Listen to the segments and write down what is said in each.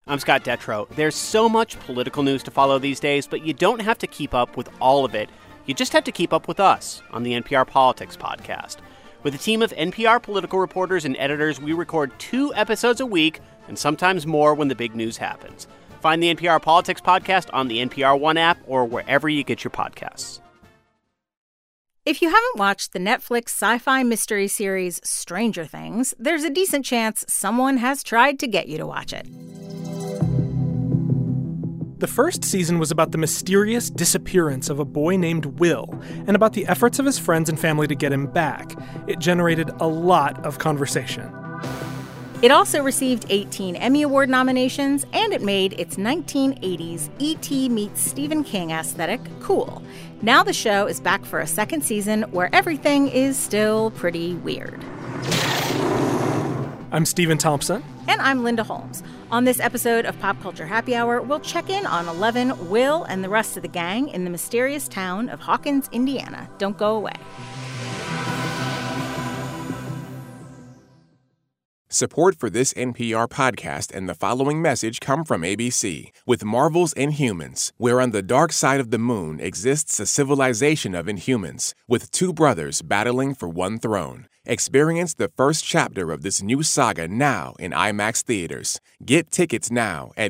I'm Scott Detrow. There's so much political news to follow these days, but you don't have to keep up with all of it. You just have to keep up with us on the NPR Politics Podcast. With a team of NPR political reporters and editors, we record 2 episodes a week, and sometimes more when the big news happens. Find the NPR Politics Podcast on the NPR One app or wherever you get your podcasts. If you haven't watched the Netflix sci-fi mystery series Stranger Things, there's a decent chance someone has tried to get you to watch it. The first season was about the mysterious disappearance of a boy named Will and about the efforts of his friends and family to get him back. It generated a lot of conversation. It also received 18 Emmy Award nominations, and it made its 1980s E.T. meets Stephen King aesthetic cool. Now the show is back for a second season where everything is still pretty weird. I'm Stephen Thompson. And I'm Linda Holmes. On this episode of Pop Culture Happy Hour, we'll check in on 11, Will, and the rest of the gang in the mysterious town of Hawkins, Indiana. Don't go away. Support for this NPR podcast and the following message come from ABC. With Marvel's Inhumans, where on the dark side of the moon exists a civilization of Inhumans, with 2 brothers battling for one throne. Experience the first chapter of this new saga now in IMAX theaters. Get tickets now at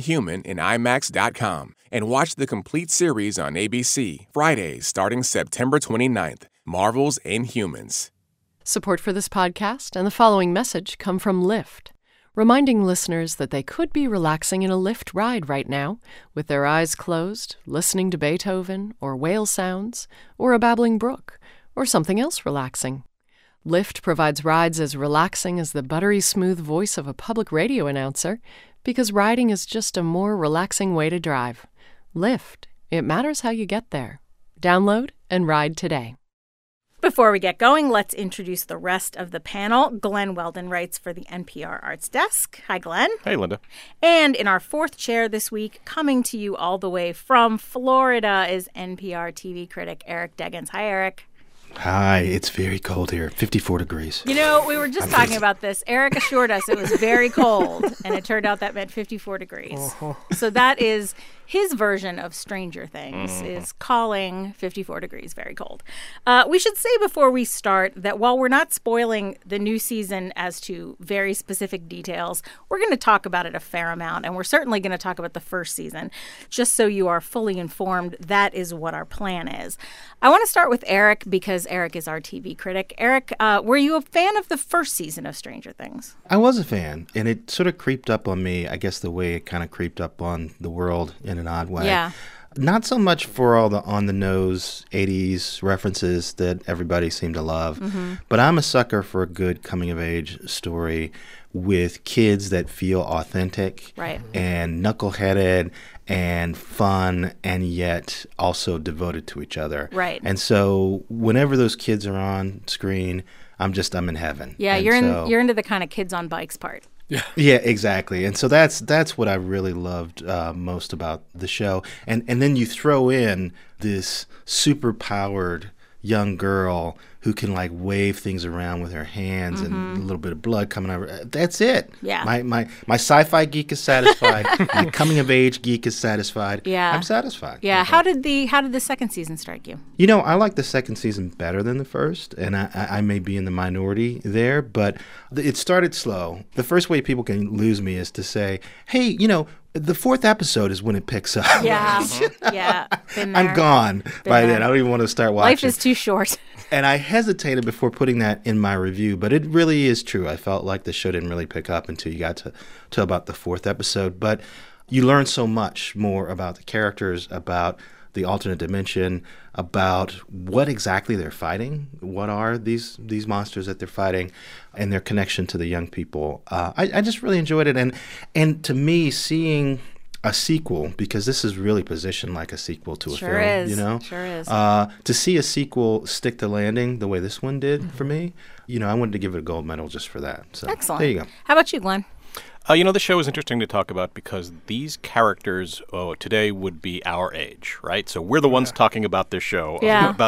beinhumaninimax.com and watch the complete series on ABC, Fridays starting September 29th. Marvel's Inhumans. Support for this podcast and the following message come from Lyft, reminding listeners that they could be relaxing in a Lyft ride right now, with their eyes closed, listening to Beethoven or whale sounds or a babbling brook or something else relaxing. Lyft provides rides as relaxing as the buttery smooth voice of a public radio announcer, because riding is just a more relaxing way to drive. Lyft, it matters how you get there. Download and ride today. Before we get going, let's introduce the rest of the panel. Glenn Weldon writes for the NPR Arts Desk. Hi, Glenn. Hey, Linda. And in our 4th chair this week, coming to you all the way from Florida, is NPR TV critic Eric Deggans. Hi, Eric. Hi, it's very cold here, 54 degrees. You know, we were just talking about this. Eric assured us it was very cold, and it turned out that meant 54 degrees. Uh-huh. So that is his version of Stranger Things, is calling 54 degrees very cold. We should say before we start that while we're not spoiling the new season as to very specific details, we're going to talk about it a fair amount, and we're certainly going to talk about the first season. Just so you are fully informed, that is what our plan is. I want to start with Eric because Eric is our TV critic. Eric, were you a fan of the first season of Stranger Things? I was a fan, and it sort of creeped up on me, I guess the way it kind of creeped up on the world in an odd way. Yeah. Not so much for all the on-the-nose 80s references that everybody seemed to love, but I'm a sucker for a good coming-of-age story with kids that feel authentic and knuckleheaded and fun and yet also devoted to each other. Right. And so whenever those kids are on screen, I'm in heaven. Yeah, and you're into the kind of kids on bikes part. Yeah, exactly. And so that's what I really loved most about the show. And then you throw in this super powered young girl who can like wave things around with her hands and a little bit of blood coming over. That's it. Yeah. My sci-fi geek is satisfied. My coming of age geek is satisfied. Yeah. I'm satisfied. Yeah. How did the second season strike you? You know, I like the second season better than the first, and I may be in the minority there, but it started slow. The first way people can lose me is to say, hey, you know, the 4th episode is when it picks up. Yeah. Yeah. Been there. I'm gone by then. I don't even want to start watching. Life is too short. And I hesitated before putting that in my review, but it really is true. I felt like the show didn't really pick up until you got to about the 4th episode. But you learn so much more about the characters, about the alternate dimension, about what exactly they're fighting, what are these monsters that they're fighting, and their connection to the young people. I just really enjoyed it. And to me, seeing a sequel, because this is really positioned like a sequel to a Sure film, is. you know? Sure is. To see a sequel stick the landing the way this one did for me, you know, I wanted to give it a gold medal just for that. So Excellent. There you go. How about you, Glenn? You know, the show is interesting to talk about because these characters today would be our age, right? So we're the ones talking about this show. Yeah.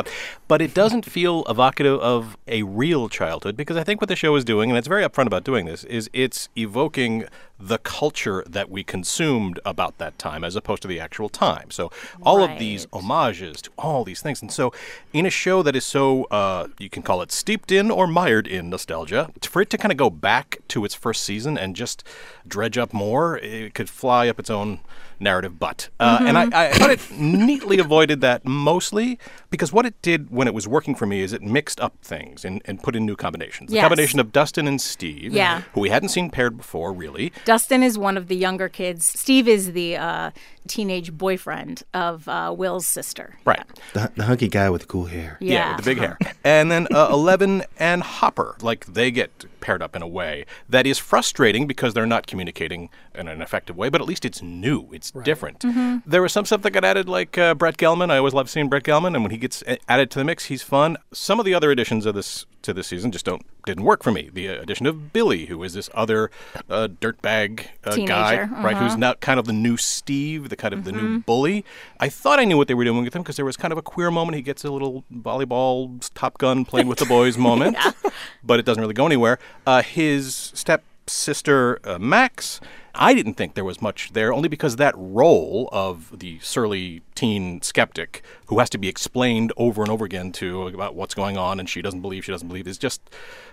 but it doesn't feel evocative of a real childhood, because I think what the show is doing, and it's very upfront about doing this, is it's evoking the culture that we consumed about that time as opposed to the actual time. So all of these homages to all these things. And so in a show that is so, you can call it steeped in or mired in nostalgia, for it to kind of go back to its first season and just dredge up more, it could fly up its own narrative butt. And I thought it neatly avoided that mostly because what it did when it was working for me is it mixed up things and put in new combinations. The combination of Dustin and Steve, who we hadn't seen paired before, really. Dustin is one of the younger kids. Steve is the teenage boyfriend of Will's sister. Right. The hunky guy with the cool hair. Yeah, with the big hair. And then Eleven and Hopper, like they get paired up in a way that is frustrating because they're not communicating in an effective way, but at least it's new. It's different. There was some stuff that got added, like Brett Gelman. I always love seeing Brett Gelman, and when he gets added to the mix, he's fun. Some of the other additions of this to this season just didn't work for me. The addition of Billy, who is this other dirtbag guy, right, who's now kind of the new Steve, the kind of the new bully. I thought I knew what they were doing with him because there was kind of a queer moment. He gets a little volleyball Top Gun playing with the boys moment, but it doesn't really go anywhere. His stepsister, Max, I didn't think there was much there, only because that role of the surly teen skeptic who has to be explained over and over again to about what's going on, and she doesn't believe is just,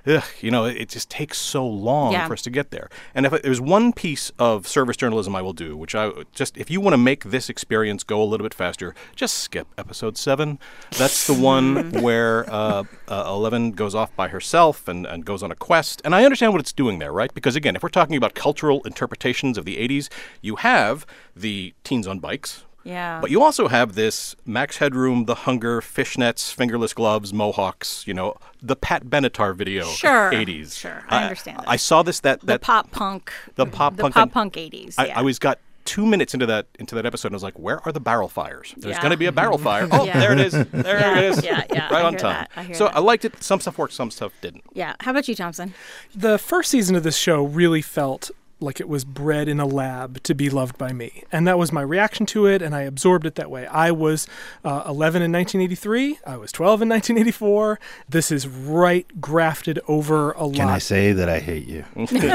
it just takes so long for us to get there. And if there's one piece of service journalism I will do, which if you want to make this experience go a little bit faster, just skip episode 7. That's the one where Eleven goes off by herself and goes on a quest. And I understand what it's doing there, right? Because again, if we're talking about cultural interpretations of the 80s, you have the teens on bikes. Yeah. But you also have this Max Headroom, The Hunger, fishnets, fingerless gloves, mohawks, the Pat Benatar video. Sure. 80s. Sure. I understand that. I saw this, the pop punk. The pop punk 80s. Yeah. I always got 2 minutes into that episode, and I was like, where are the barrel fires? There's going to be a barrel fire. Oh, there it is. There it is. Yeah. Right on time. I liked it. Some stuff worked, some stuff didn't. Yeah. How about you, Thompson? The first season of this show really felt like it was bred in a lab to be loved by me. And that was my reaction to it, and I absorbed it that way. I was 11 in 1983. I was 12 in 1984. This is right grafted over a lot. Can I say that I hate you?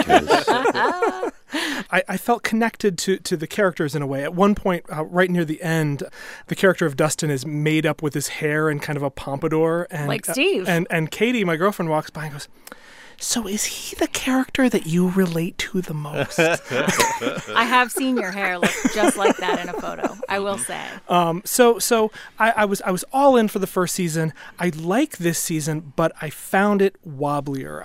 I felt connected to the characters in a way. At one point, right near the end, the character of Dustin is made up with his hair in kind of a pompadour. And, like Steve. And Katie, my girlfriend, walks by and goes, so is he the character that you relate to the most? I have seen your hair look just like that in a photo, I will say. So I was all in for the first season. I like this season, but I found it wobblier.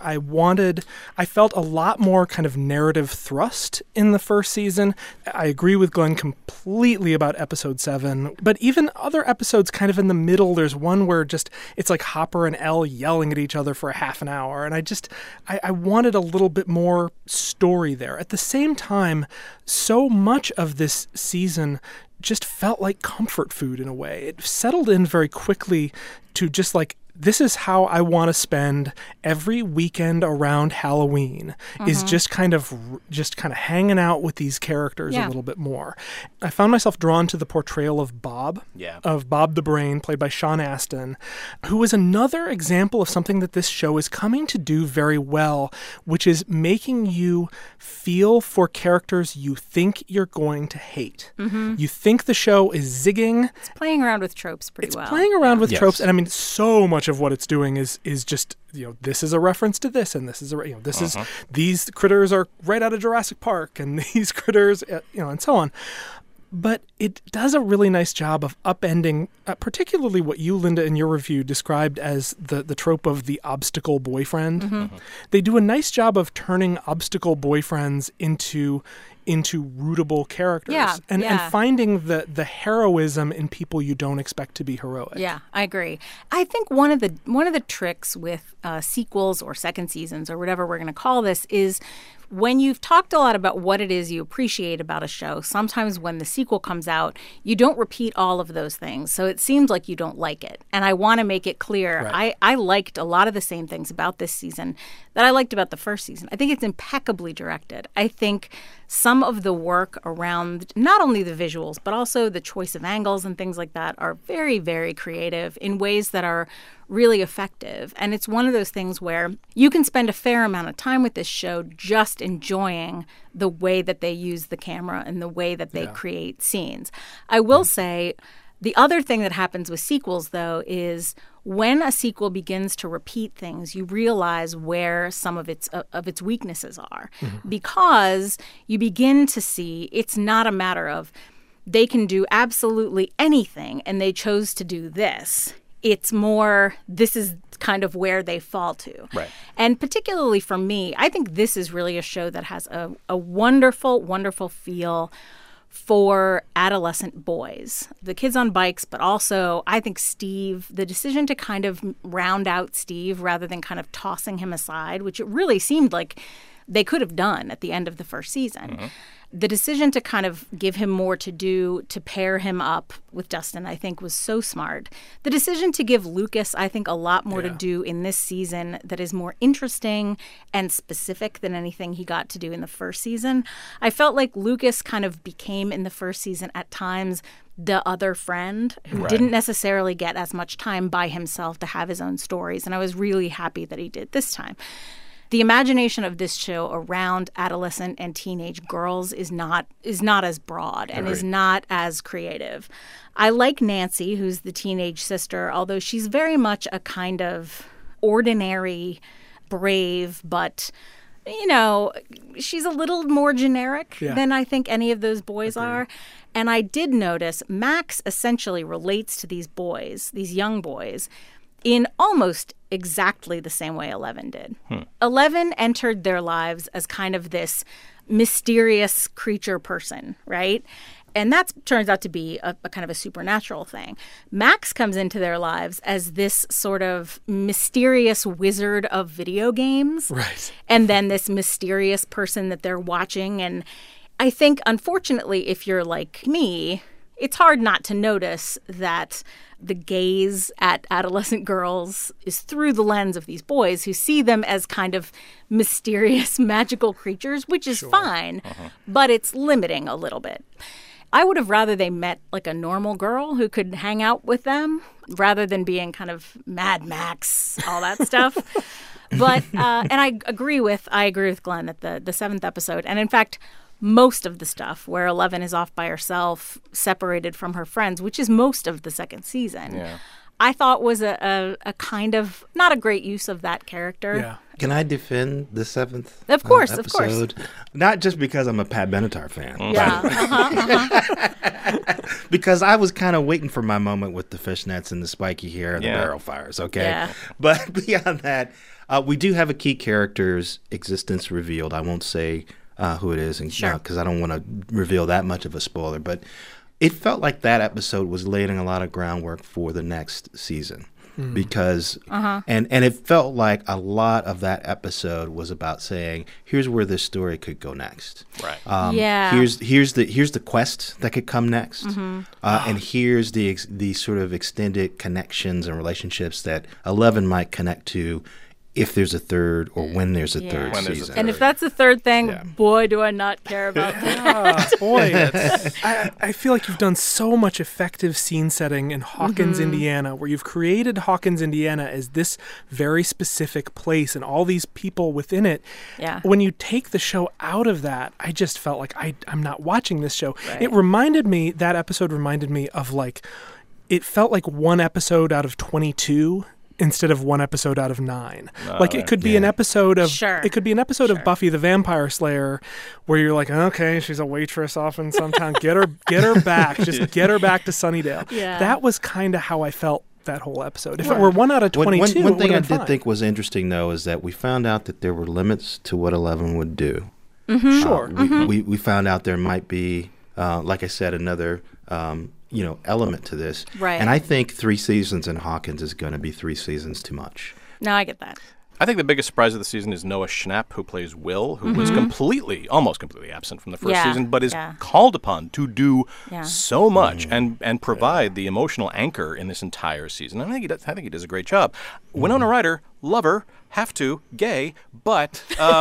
I felt a lot more kind of narrative thrust in the first season. I agree with Glenn completely about episode 7, but even other episodes kind of in the middle, there's one where it's like Hopper and Elle yelling at each other for a half an hour, and I wanted a little bit more story there. At the same time, so much of this season just felt like comfort food in a way. It settled in very quickly to just like, this is how I want to spend every weekend around Halloween, is just kind of hanging out with these characters a little bit more. I found myself drawn to the portrayal of Bob, of Bob the Brain, played by Sean Astin, who is another example of something that this show is coming to do very well, which is making you feel for characters you think you're going to hate. You think the show is zigging. It's playing around with tropes pretty well. It's playing around with tropes, and I mean, so much of what it's doing is just, this is a reference to this, and this is this is, these critters are right out of Jurassic Park, and these critters, and so on. But it does a really nice job of upending, particularly what you, Linda, in your review described as the trope of the obstacle boyfriend. They do a nice job of turning obstacle boyfriends into rootable characters and finding the heroism in people you don't expect to be heroic. Yeah, I agree. I think one of the tricks with sequels or second seasons or whatever we're going to call this is when you've talked a lot about what it is you appreciate about a show, sometimes when the sequel comes out, you don't repeat all of those things. So it seems like you don't like it. And I want to make it clear, Right. I liked a lot of the same things about this season that I liked about the first season. I think it's impeccably directed. I think some of the work around not only the visuals, but also the choice of angles and things like that are very, very creative in ways that are really effective. And it's one of those things where you can spend a fair amount of time with this show just enjoying the way that they use the camera and the way that they create scenes. I will say the other thing that happens with sequels, though, is when a sequel begins to repeat things, you realize where some of its weaknesses are, because you begin to see it's not a matter of they can do absolutely anything and they chose to do this. It's more, this is kind of where they fall to. Right. And particularly for me, I think this is really a show that has a wonderful, wonderful feel for adolescent boys, the kids on bikes, but also I think Steve, the decision to kind of round out Steve rather than kind of tossing him aside, which it really seemed like they could have done at the end of the first season. The decision to kind of give him more to do, to pair him up with Dustin, I think was so smart. The decision to give Lucas, I think, a lot more to do in this season that is more interesting and specific than anything he got to do in the first season. I felt like Lucas kind of became in the first season at times the other friend who didn't necessarily get as much time by himself to have his own stories. And I was really happy that he did this time. The imagination of this show around adolescent and teenage girls is not as broad and is not as creative. I like Nancy, who's the teenage sister, although she's very much a kind of ordinary, brave, but, you know, she's a little more generic than I think any of those boys are. And I did notice Max essentially relates to these boys, these young boys, in almost exactly the same way 11 did. 11 entered their lives as kind of this mysterious creature person, right? And that turns out to be a kind of a supernatural thing. Max comes into their lives as this sort of mysterious wizard of video games. Right. And then this mysterious person that they're watching. And I think, unfortunately, if you're like me, it's hard not to notice that the gaze at adolescent girls is through the lens of these boys who see them as kind of mysterious, magical creatures, which is fine, but it's limiting a little bit. I would have rather they met like a normal girl who could hang out with them rather than being kind of Mad Max, all that stuff. But, and I agree with Glenn that the seventh episode, and in fact, most of the stuff where 11 is off by herself, separated from her friends, which is most of the second season, I thought was a kind of not a great use of that character. Yeah. Can I defend the seventh Of course, episode? Not just because I'm a Pat Benatar fan. Yeah. Because I was kind of waiting for my moment with the fishnets and the spiky hair and the barrel fires, okay? Yeah. But beyond that, we do have a key character's existence revealed. I won't say who it is, because I don't want to reveal that much of a spoiler. But it felt like that episode was laying a lot of groundwork for the next season. Because and it felt like a lot of that episode was about saying, here's where this story could go next. Right. Here's the quest that could come next, and here's the sort of extended connections and relationships that 11 might connect to if there's a third or when there's a third When there's a season. third. And if that's the third thing, boy, do I not care about that. Boy, I feel like you've done so much effective scene setting in Hawkins, Indiana, where you've created Hawkins, Indiana as this very specific place and all these people within it. Yeah. When you take the show out of that, I just felt like I'm not watching this show. Right. That episode reminded me of it felt like one episode out of 22 instead of one episode out of 9. It could be an episode of it could be an episode of Buffy the Vampire Slayer where you're like, okay, she's a waitress off in some town. Get her back. Just get her back to Sunnydale. Yeah. That was kind of how I felt that whole episode. If it were 1 out of 22, one thing I did think was interesting, though, is that we found out that there were limits to what 11 would do. Sure. We found out there might be, like I said, another element to this. Right. And I think 3 seasons in Hawkins is going to be 3 seasons too much. No, I get that. I think the biggest surprise of the season is Noah Schnapp, who plays Will, who was almost completely absent from the first season, but is called upon to do so much and provide the emotional anchor in this entire season. I think he does a great job. Winona Ryder, lover, have to, gay, but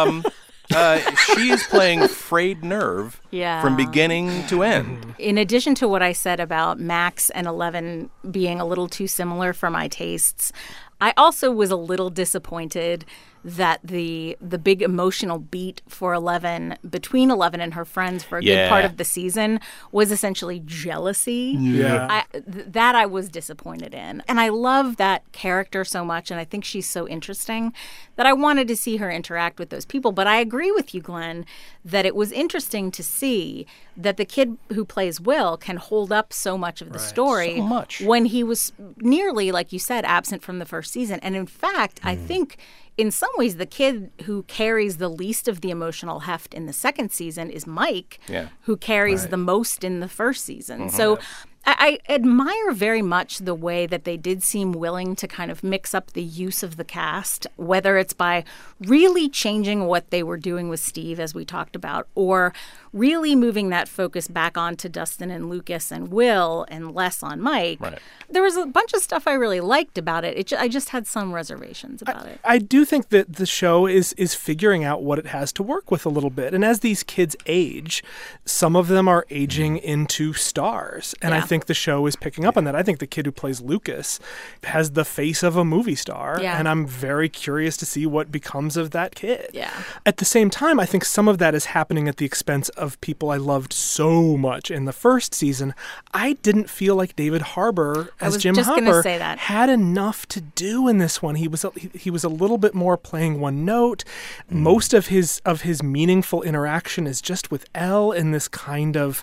she is playing frayed nerve from beginning to end. In addition to what I said about Max and 11 being a little too similar for my tastes, I also was a little disappointed that the big emotional beat for 11, between 11 and her friends for a good part of the season, was essentially jealousy. That I was disappointed in. And I love that character so much, and I think she's so interesting that I wanted to see her interact with those people. But I agree with you, Glenn, that it was interesting to see that the kid who plays Will can hold up so much of the story when he was nearly, like you said, absent from the first season. And in fact, I think in some ways the kid who carries the least of the emotional heft in the second season is Mike, who carries the most in the first season. So I admire very much the way that they did seem willing to kind of mix up the use of the cast, whether it's by really changing what they were doing with Steve, as we talked about, or really moving that focus back onto Dustin and Lucas and Will and less on Mike. There was a bunch of stuff I really liked about it. I just had some reservations about it. I do think that the show is figuring out what it has to work with a little bit. And as these kids age, some of them are aging into stars. And I think the show is picking up on that. I think the kid who plays Lucas has the face of a movie star. And I'm very curious to see what becomes of that kid. At the same time, I think some of that is happening at the expense of people I loved so much in the first season. I didn't feel like David Harbour as Jim Hopper had enough to do in this one. He was a little bit more playing one note. Most of his meaningful interaction is just with Elle in this kind of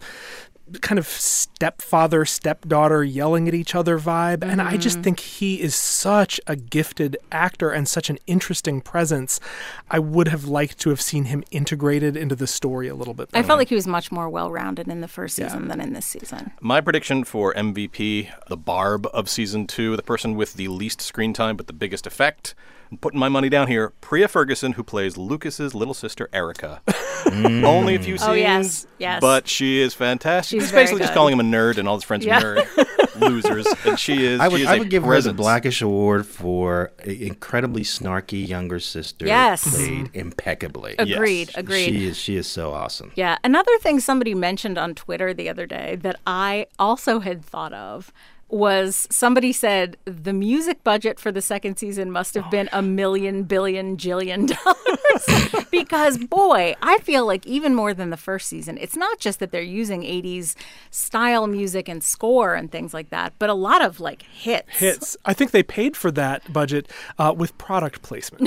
stepfather, stepdaughter yelling at each other vibe. And I just think he is such a gifted actor and such an interesting presence. I would have liked to have seen him integrated into the story a little bit better. I felt like he was much more well-rounded in the first season than in this season. My prediction for MVP, the Barb of season 2, the person with the least screen time but the biggest effect, I'm putting my money down here, Priya Ferguson, who plays Lucas's little sister, Erica. Only a few scenes, but she is fantastic. She's basically just calling him a nerd, and all his friends are nerd losers. And she is. I would give her the Blackish Award for an incredibly snarky younger sister. Played impeccably. Agreed. She is so awesome. Yeah. Another thing somebody mentioned on Twitter the other day that I also had thought of was somebody said the music budget for the second season must have been $1 million billion jillion because, boy, I feel like even more than the first season, it's not just that they're using 80s style music and score and things like that, but a lot of like hits. I think they paid for that budget with product placement.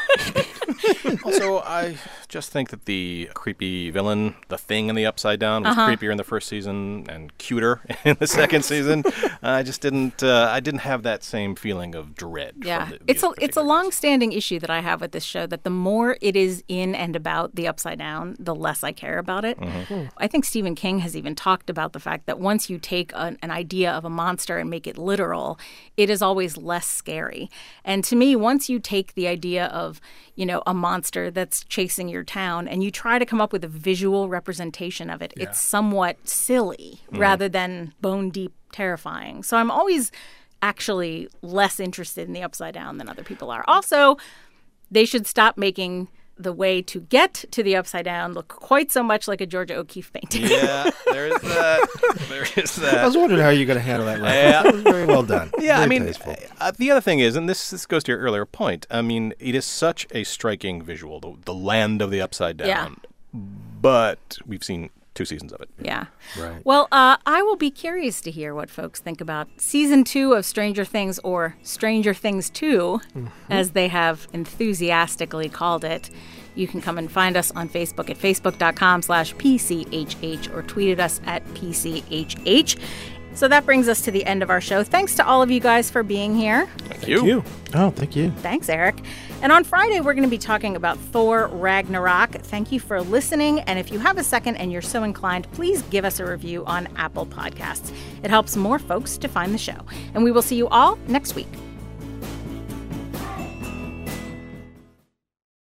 Also, I just think that the creepy villain, the Thing in the Upside Down, was creepier in the first season and cuter in the second season. I just didn't. I didn't have that same feeling of dread. It's a long-standing issue that I have with this show, that the more it is in and about the Upside Down, the less I care about it. I think Stephen King has even talked about the fact that once you take an idea of a monster and make it literal, it is always less scary. And to me, once you take the idea of, a monster that's chasing your town and you try to come up with a visual representation of it, it's somewhat silly rather than bone deep terrifying. So I'm always actually less interested in the Upside Down than other people are. Also, they should stop making the way to get to the Upside Down look quite so much like a Georgia O'Keeffe painting. Yeah, there is that. I was wondering how you're going to handle that. That was very well done. Yeah, very tasteful. The other thing is, and this goes to your earlier point, it is such a striking visual, the land of the Upside Down. But we've seen 2 seasons of it. Yeah. Right. Well, I will be curious to hear what folks think about season 2 of Stranger Things, or Stranger Things 2, as they have enthusiastically called it. You can come and find us on Facebook at facebook.com/PCHH or tweet at us at PCHH. So that brings us to the end of our show. Thanks to all of you guys for being here. Thank you. Oh, thank you. Thanks, Eric. And on Friday, we're going to be talking about Thor Ragnarok. Thank you for listening. And if you have a second and you're so inclined, please give us a review on Apple Podcasts. It helps more folks to find the show. And we will see you all next week.